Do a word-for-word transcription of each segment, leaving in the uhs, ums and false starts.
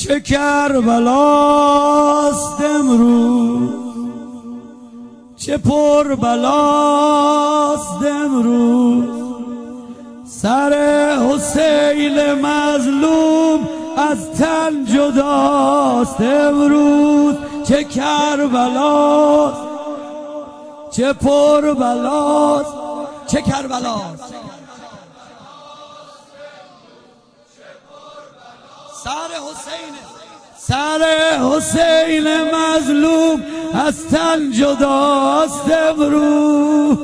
چه کربلاست امروز، چه پر بلاست امروز. سر حسین مظلوم از تن جداست امروز. چه کربلاست، چه پر بلاست، چه کربلاست. سر حسین، سر حسین مظلوم از تن جداست امروز.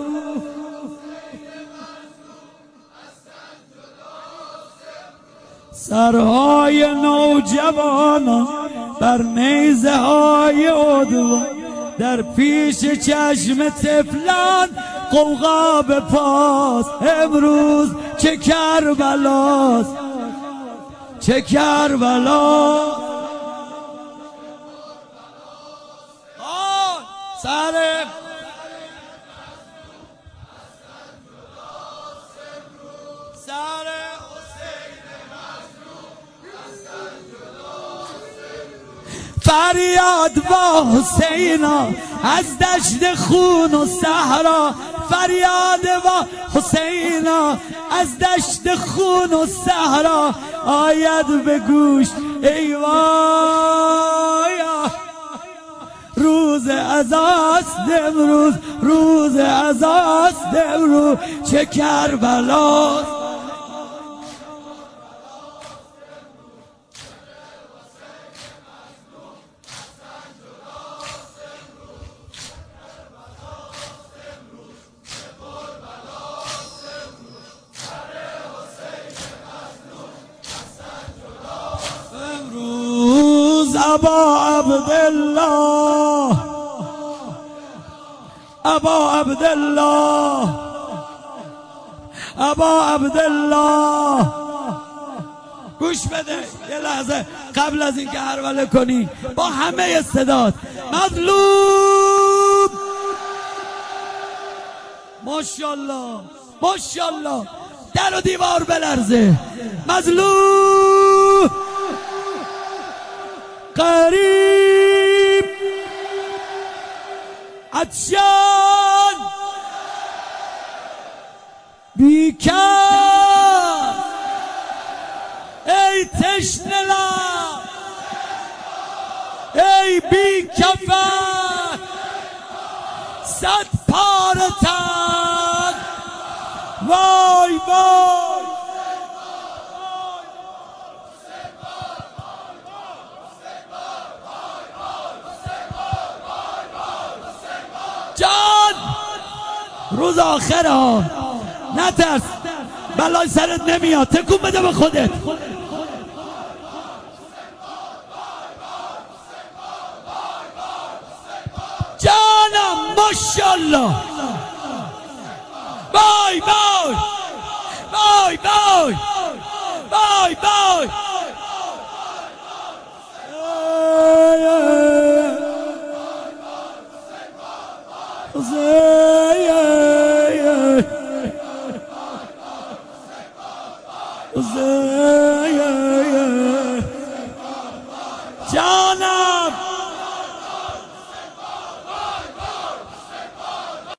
سرهای نوجوانان بر نیزه های عدوان، در پیش چشم طفلان غوغا به پاست امروز. چه کربلاست، چه کربلاست. سر سر فریاد با حسینا از دشت خون و صحرا، فریاد با حسینا از دشت خون و صحرا. آید به گوش ای وای، روز عزاست امروز، روز عزاست امروز. چه کربلاست. ابا عبدالله، ابا عبدالله، ابا عبدالله، گوش بده یه لحظه قبل از اینکه هروله کنی با همه استعداد. مظلوم، ماشاءالله ماشاءالله، در و دیوار بلرزه. مظلوم، قریب، عطشان، بیکار، ای تشنه لب، ای بیکفن، صد پاره تن. وای وای جان، روز آخره ها، نترس، بلای سرت نمیاد. تکون بده به خودت. جانم ماشاءالله. بای بای بای بای بای بای. حسین